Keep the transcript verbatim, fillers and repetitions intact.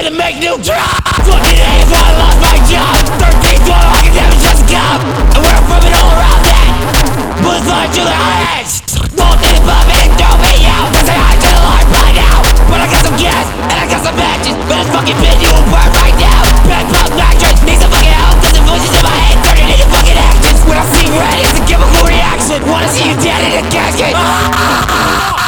gonna make new drops. Fucking eight, I lost my job. Thirteen, twelve, I can never just come. And we're from it all around that. Bullets flying through their heads. Won't need above me and throw me out. They say I to the light right now. But I got some gas and I got some matches. But it's fucking been you burn right now. Bad pump mattress needs some fucking help. Cause the voices in my head turning into fucking actions. When I see red, it's a chemical reaction. Wanna see you dead in a casket. Ah, ah, ah.